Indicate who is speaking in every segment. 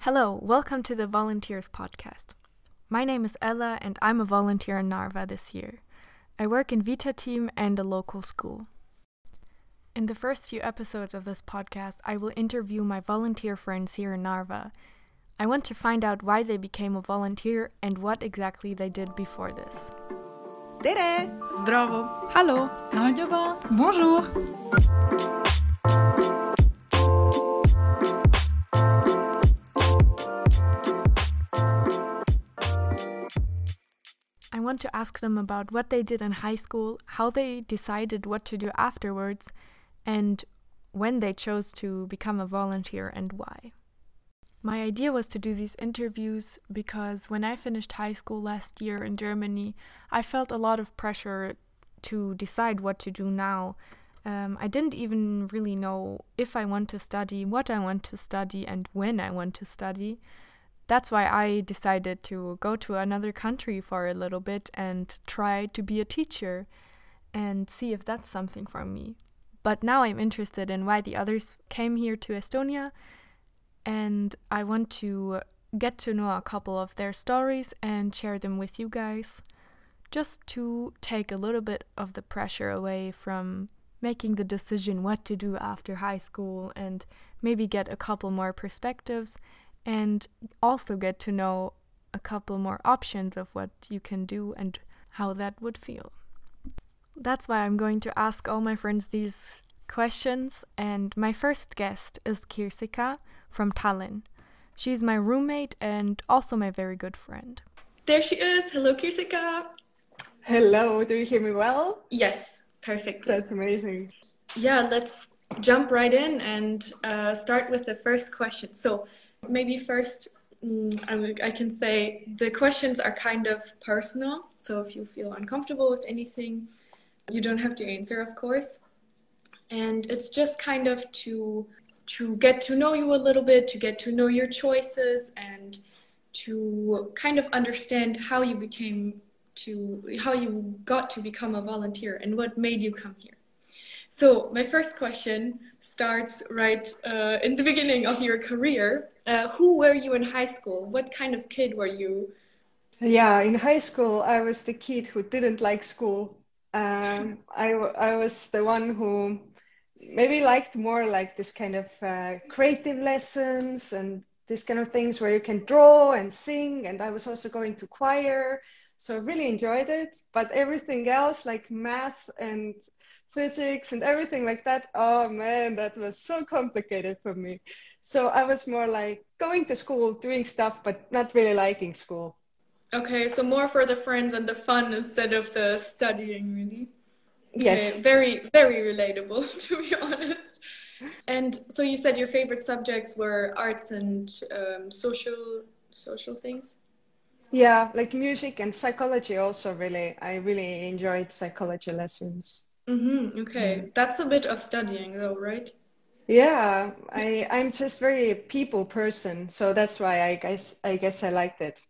Speaker 1: Hello, welcome to the Volunteers Podcast. My name is Ella and I'm a volunteer in Narva this year. I work in Vita Team and a local school. In the first few episodes of this podcast, I will interview my volunteer friends here in Narva. I want to find out why they became a volunteer and what exactly they did before this.
Speaker 2: Tere! Zdravo!
Speaker 1: Hallo!
Speaker 2: Bonjour!
Speaker 1: I want to ask them about what they did in high school, how they decided what to do afterwards, and when they chose to become a volunteer and why. My idea was to do these interviews because when I finished high school last year in Germany, I felt a lot of pressure to decide what to do now. I didn't even really know if I want to study, what I want to study, and when I want to study. That's why I decided to go to another country for a little bit and try to be a teacher and see if that's something for me. But now I'm interested in why the others came here to Estonia, and I want to get to know a couple of their stories and share them with you guys, just to take a little bit of the pressure away from making the decision what to do after high school and maybe get a couple more perspectives and also get to know a couple more options of what you can do and how that would feel. That's why I'm going to ask all my friends these questions, and my first guest is Kirsika from Tallinn. She's my roommate and also my very good friend.
Speaker 3: There she is. Hello, Kirsika.
Speaker 4: Hello, do you hear me well?
Speaker 3: Yes, perfect.
Speaker 4: That's amazing.
Speaker 3: Yeah, let's jump right in and start with the first question. So maybe first, I can say the questions are kind of personal. So if you feel uncomfortable with anything, you don't have to answer, of course. And it's just kind of to get to know you a little bit, to get to know your choices, and to kind of understand how you got to become a volunteer and what made you come here. So my first question starts right in the beginning of your career. Who were you in high school? What kind of kid were you?
Speaker 4: Yeah, in high school, I was the kid who didn't like school. I was the one who maybe liked more like this kind of creative lessons and this kind of things where you can draw and sing. And I was also going to choir. So I really enjoyed it. But everything else like math and physics and everything like that, oh man, that was so complicated for me. So I was more like going to school, doing stuff, but not really liking school.
Speaker 3: Okay, so more for the friends and the fun instead of the studying, really. Okay,
Speaker 4: Yes.
Speaker 3: very, very relatable, to be honest. And so you said your favorite subjects were arts and social things?
Speaker 4: Yeah, like music and psychology also really. I really enjoyed psychology lessons.
Speaker 3: Okay, that's a bit of studying though, right?
Speaker 4: Yeah, I'm just very people person, so that's why I guess I liked it.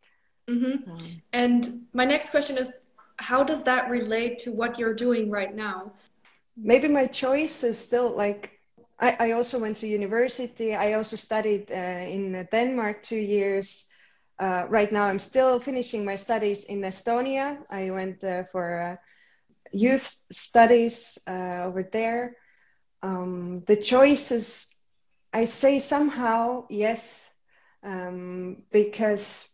Speaker 3: And my next question is, how does that relate to what you're doing right now?
Speaker 4: Maybe my choice is still like I also went to university. I also studied in Denmark 2 years. Right now, I'm still finishing my studies in Estonia. I went for youth studies over there. The choices, I say somehow yes, because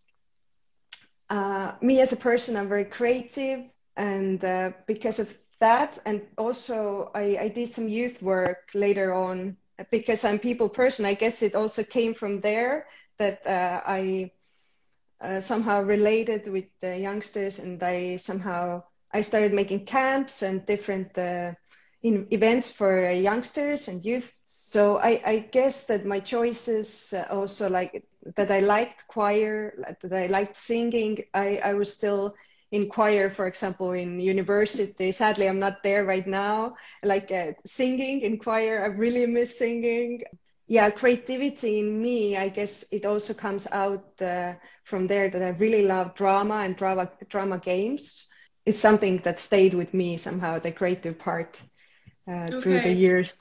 Speaker 4: me as a person, I'm very creative, and because of that, and also I did some youth work later on because I'm people person. I guess it also came from there that I somehow related with the youngsters, and I started making camps and different events for youngsters and youth. So I guess that my choices also like that I liked choir, that I liked singing. I was still in choir, for example, in university. Sadly, I'm not there right now. Like singing in choir, I really miss singing. Yeah, creativity in me, I guess it also comes out from there that I really love drama and drama games. It's something that stayed with me somehow, the creative part through the
Speaker 3: Okay.
Speaker 4: years.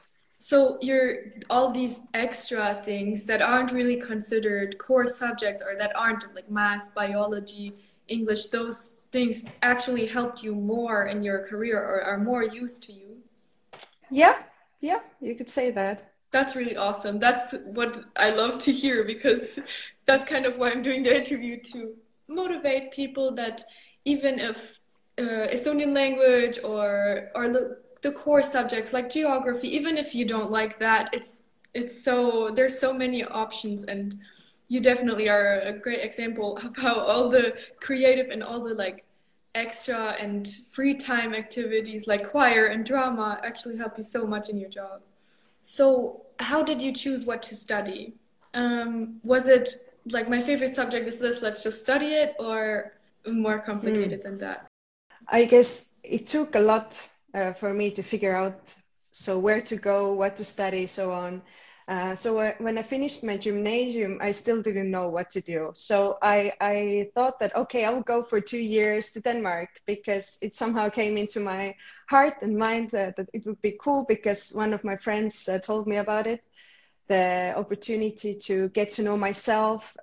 Speaker 3: So you're all these extra things that aren't really considered core subjects or that aren't like math, biology, English, those things actually helped you more in your career or are more used to you.
Speaker 4: Yeah, yeah, you could say that.
Speaker 3: That's really awesome. That's what I love to hear because that's kind of why I'm doing the interview, to motivate people that even if Estonian language or the core subjects like geography, even if you don't like that, it's so there's so many options, and you definitely are a great example of how all the creative and all the like extra and free time activities like choir and drama actually help you so much in your job. So, how did you choose what to study? Was it like my favorite subject is this, let's just study it, or more complicated than that?
Speaker 4: I guess it took a lot for me to figure out so where to go, what to study, so on. When I finished my gymnasium, I still didn't know what to do. So I thought that, okay, I will go for 2 years to Denmark because it somehow came into my heart and mind that it would be cool because one of my friends told me about it, the opportunity to get to know myself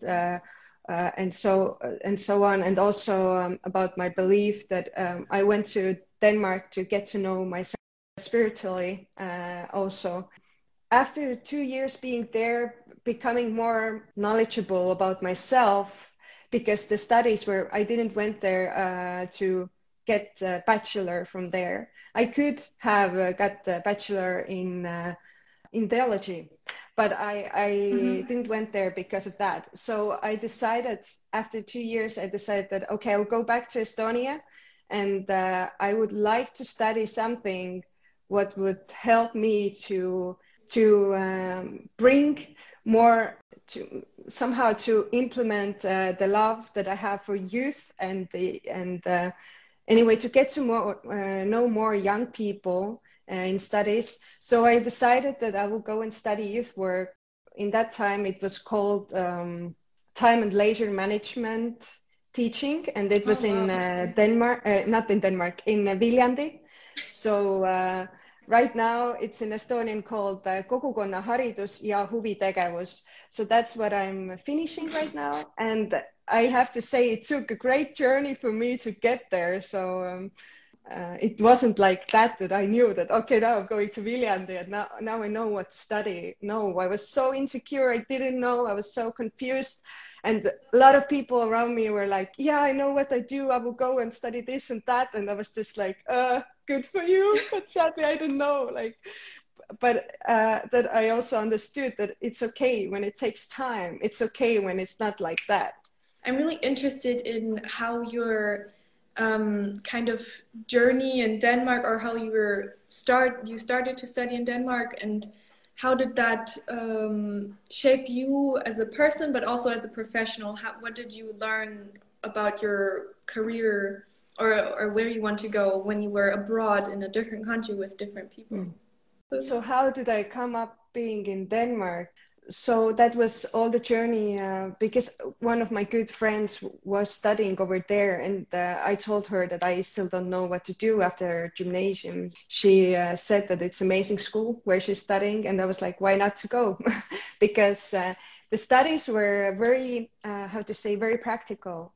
Speaker 4: and so on, and also about my belief that I went to Denmark to get to know myself spiritually also. After 2 years being there, becoming more knowledgeable about myself, because the studies were, I didn't went there to get a bachelor from there. I could have got the bachelor in theology, but I didn't went there because of that. So I decided after 2 years, I decided that, okay, I'll go back to Estonia and I would like to study something what would help me to bring more, to somehow to implement the love that I have for youth and anyway, to get to know more young people in studies. So I decided that I will go and study youth work. In that time, it was called time and leisure management teaching, and it was in Denmark, not in Denmark, in Viljandi. So right now it's in Estonian called kogukonnaharidus ja huvitegevus. So that's what I'm finishing right now. And I have to say it took a great journey for me to get there. So it wasn't like that I knew that, okay, now I'm going to Viljandi and now I know what to study. No, I was so insecure. I didn't know. I was so confused. And a lot of people around me were like, yeah, I know what I do. I will go and study this and that. And I was just like, good for you. But sadly, I didn't know. But that I also understood that it's okay when it takes time. It's okay when it's not like that.
Speaker 3: I'm really interested in how your kind of journey in Denmark, or how you started to study in Denmark, and how did that shape you as a person, but also as a professional? What did you learn about your career, or where you want to go when you were abroad in a different country with different people?
Speaker 4: So how did I come up being in Denmark? So that was all the journey because one of my good friends was studying over there, and I told her that I still don't know what to do after gymnasium. She said that it's amazing school where she's studying, and I was like, why not to go? Because the studies were very, very practical,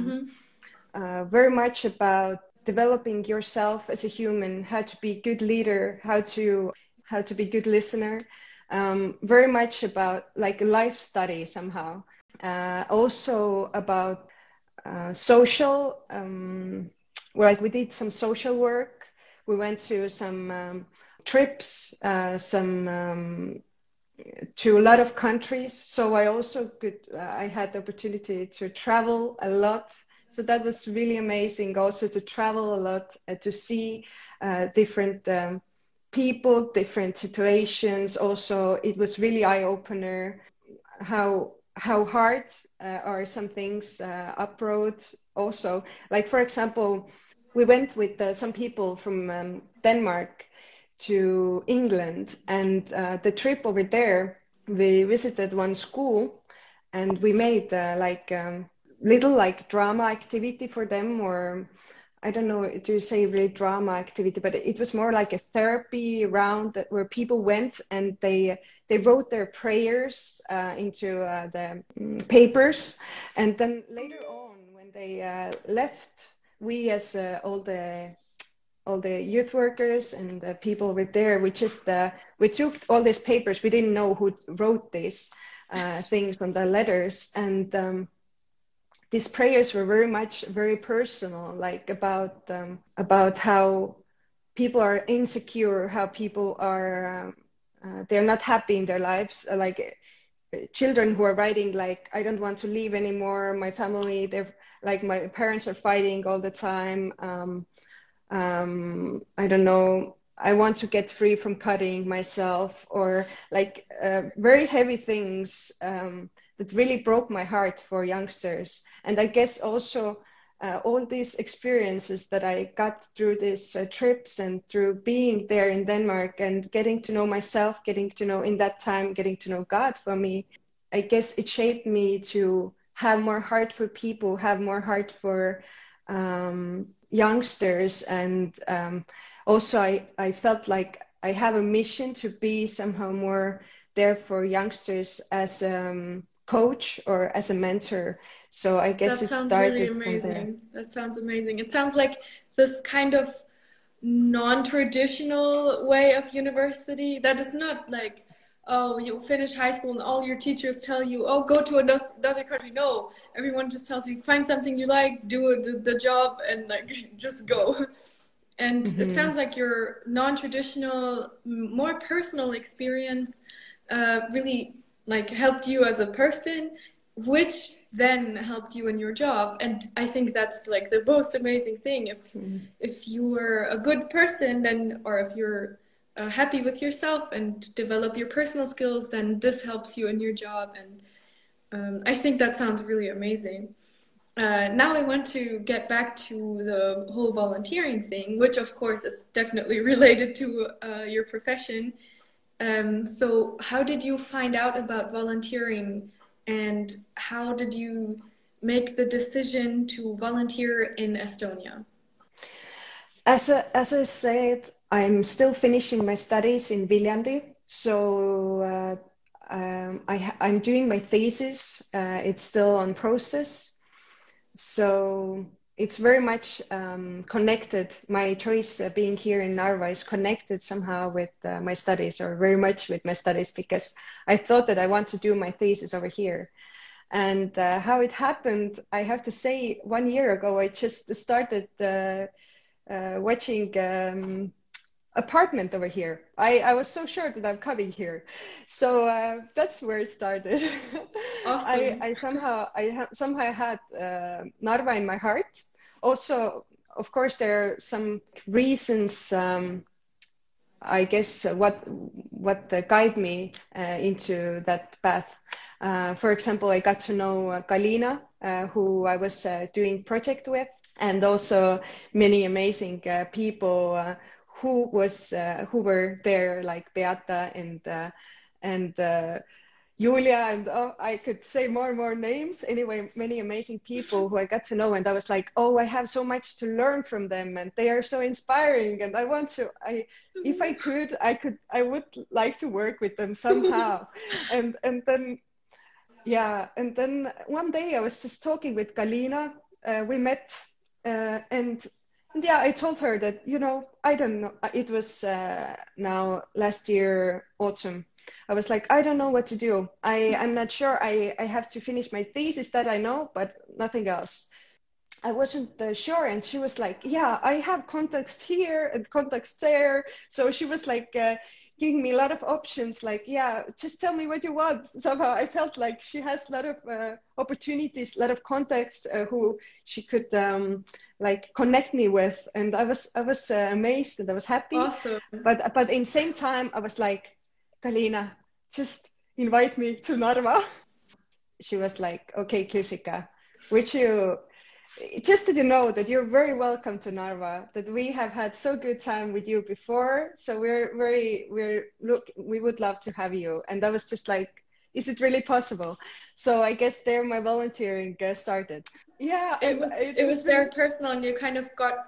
Speaker 4: very much about developing yourself as a human, how to be a good leader, how to be a good listener. Very much about like a life study somehow. Also about social, like we did some social work. We went to some trips, to a lot of countries. So I had the opportunity to travel a lot. So that was really amazing also to travel a lot, to see different people, different situations. Also, it was really eye-opener how hard are some things abroad also. Like, for example, we went with some people from Denmark to England, and the trip over there, we visited one school and we made little like drama activity for them, or I don't know to say really drama activity, but it was more like a therapy round where people went and they wrote their prayers into the papers, and then later on when they left, we as all the youth workers and the people were there. We just we took all these papers. We didn't know who wrote these things on the letters, and these prayers were very personal, like about how people are insecure, how people are they're not happy in their lives, like children who are writing like, I don't want to leave anymore. My family, they're like, my parents are fighting all the time. I don't know. I want to get free from cutting myself, or like very heavy things that really broke my heart for youngsters. And I guess also all these experiences that I got through these trips and through being there in Denmark and getting to know myself, getting to know in that time, getting to know God for me, I guess it shaped me to have more heart for people, have more heart for youngsters. And also I felt like I have a mission to be somehow more there for youngsters as coach or as a mentor. So I guess
Speaker 3: that
Speaker 4: it
Speaker 3: sounds
Speaker 4: started
Speaker 3: really
Speaker 4: from there.
Speaker 3: amazing. That sounds amazing. It sounds like this kind of non-traditional way of university that is not like, oh, you finish high school and all your teachers tell you, oh, go to another country. No, everyone just tells you, find something you like, do the job, and like just go. And it sounds like your non-traditional, more personal experience really like helped you as a person, which then helped you in your job. And I think that's like the most amazing thing. If you were a good person, then, or if you're happy with yourself and develop your personal skills, then this helps you in your job. And I think that sounds really amazing. Now I want to get back to the whole volunteering thing, which of course is definitely related to your profession. So how did you find out about volunteering, and how did you make the decision to volunteer in Estonia?
Speaker 4: As I said, I'm still finishing my studies in Viljandi. So I'm doing my thesis. It's still on process. So it's very much connected. My choice being here in Narva is connected somehow with my studies, or very much with my studies, because I thought that I want to do my thesis over here. And how it happened, I have to say, 1 year ago, I just started watching apartment over here. I was so sure that I'm coming here, so that's where it started.
Speaker 3: Awesome.
Speaker 4: I somehow had Narva in my heart. Also, of course, there are some reasons. I guess what guide me into that path. For example, I got to know Galina, who I was doing project with, and also many amazing people who were there, like Beata and Julia, and I could say more and more names. Anyway, many amazing people who I got to know, and I was like, oh, I have so much to learn from them, and they are so inspiring, and I want to. If I would like to work with them somehow, and then. Yeah, and then one day I was just talking with Galina. We met, and yeah, I told her that, I don't know. It was now last year, autumn. I was like, I don't know what to do. I'm not sure. I have to finish my thesis, that I know, but nothing else. I wasn't sure. And she was like, yeah, I have contacts here and contacts there. So she was like, giving me a lot of options, like, yeah, just tell me what you want. Somehow I felt like she has a lot of opportunities, a lot of contacts who she could like connect me with, and I was amazed, and I was happy.
Speaker 3: Awesome.
Speaker 4: But in the same time I was like, Galina, just invite me to Narva. She was like, okay, Kuusika, would you just that you know that you're very welcome to Narva, that we have had so good time with you before, so we would love to have you. And I was just like, is it really possible? So I guess there my volunteering started. Yeah,
Speaker 3: it was very personal, and you kind of got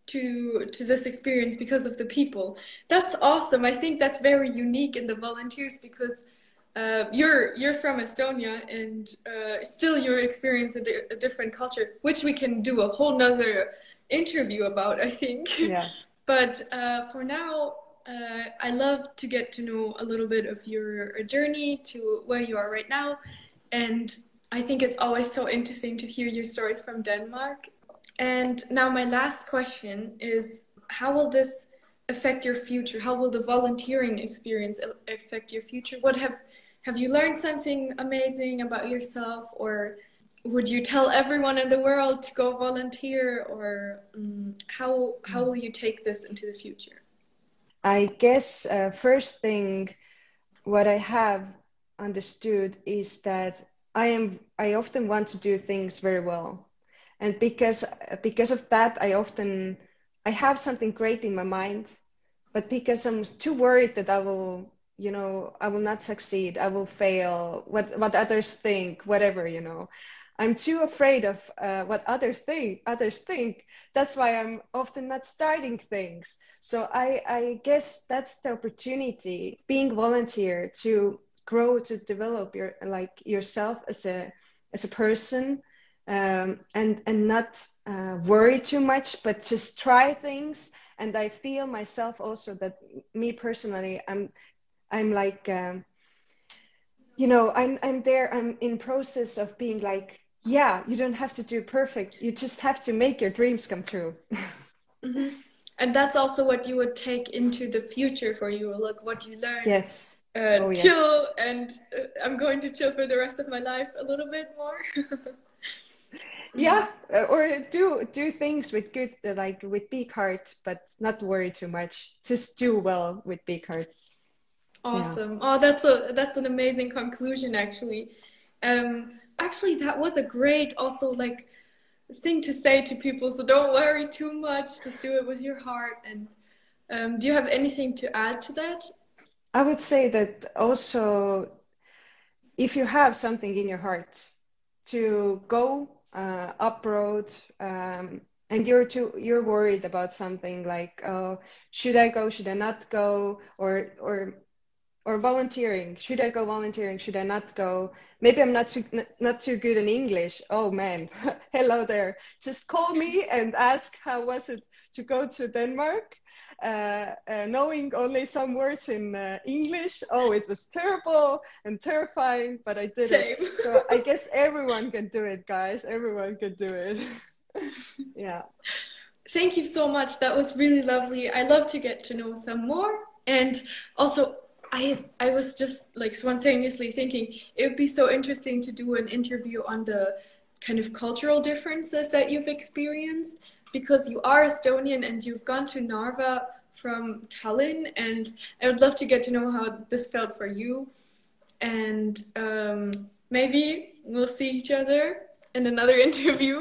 Speaker 3: to this experience because of the people. That's awesome. I think that's very unique in the volunteers because you're from Estonia and still you're experiencing a different culture, which we can do a whole nother interview about, I think.
Speaker 4: Yeah.
Speaker 3: But for now, I love to get to know a little bit of your journey to where you are right now. And I think it's always so interesting to hear your stories from Denmark. And now my last question is, how will this affect your future? How will the volunteering experience affect your future? What have you learned something amazing about yourself, or would you tell everyone in the world to go volunteer, or how will you take this into the future?
Speaker 4: I guess first thing what I have understood is that I often want to do things very well. And because of that, I have something great in my mind, but because I'm too worried that I will not succeed, I will fail, what others think, whatever, I'm too afraid of what others think. That's why I'm often not starting things. So I guess that's the opportunity, being volunteer, to grow, to develop yourself as a person. And not worry too much, but just try things. And I feel myself also that me personally, I'm like, I'm there. I'm in process of being like, yeah, you don't have to do perfect. You just have to make your dreams come true.
Speaker 3: Mm-hmm. And that's also what you would take into the future for you. Look, what you learn.
Speaker 4: Yes.
Speaker 3: Chill, yes. And I'm going to chill for the rest of my life a little bit more.
Speaker 4: Yeah, or do things with good, with big heart, but not worry too much. Just do well with big heart.
Speaker 3: Awesome. Yeah. Oh, that's an amazing conclusion, actually. Actually, that was a great also thing to say to people. So don't worry too much. Just do it with your heart. And do you have anything to add to that?
Speaker 4: I would say that also, if you have something in your heart, to go abroad, and you're worried about something like, oh, should I go, should I not go, or volunteering, should I go volunteering, should I not go, maybe I'm not too good in English, oh man, hello there, just call me and ask how was it to go to Denmark, knowing only some words in English. Oh, it was terrible and terrifying, but I did it. So I guess everyone can do it, guys. Everyone can do it. Yeah.
Speaker 3: Thank you so much. That was really lovely. I love to get to know some more. And also, I was just spontaneously thinking it would be so interesting to do an interview on the kind of cultural differences that you've experienced, because you are Estonian and you've gone to Narva from Tallinn, and I would love to get to know how this felt for you. And maybe we'll see each other in another interview.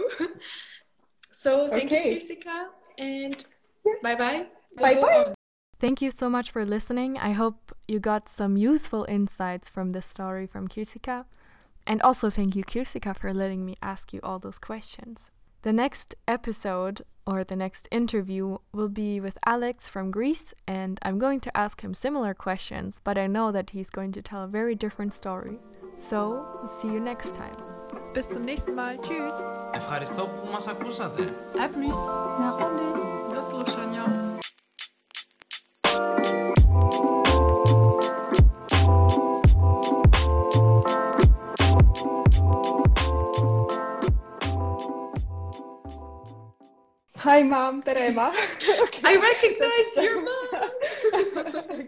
Speaker 3: So thank you, Kirsikka, and bye-bye.
Speaker 4: Bye-bye.
Speaker 1: Thank you so much for listening. I hope you got some useful insights from this story from Kirsikka. And also thank you, Kirsikka, for letting me ask you all those questions. The next episode, or the next interview, will be with Alex from Greece, and I'm going to ask him similar questions, but I know that he's going to tell a very different story. So, see you next time.
Speaker 2: Bis zum nächsten Mal. Tschüss.
Speaker 5: Ευχαριστώ που μας ακούσατε.
Speaker 2: À plus.
Speaker 6: Να ρόντες.
Speaker 2: Do slušanja.
Speaker 4: Hi, Mom. Tere, Ma.
Speaker 3: Okay. I recognize your mom.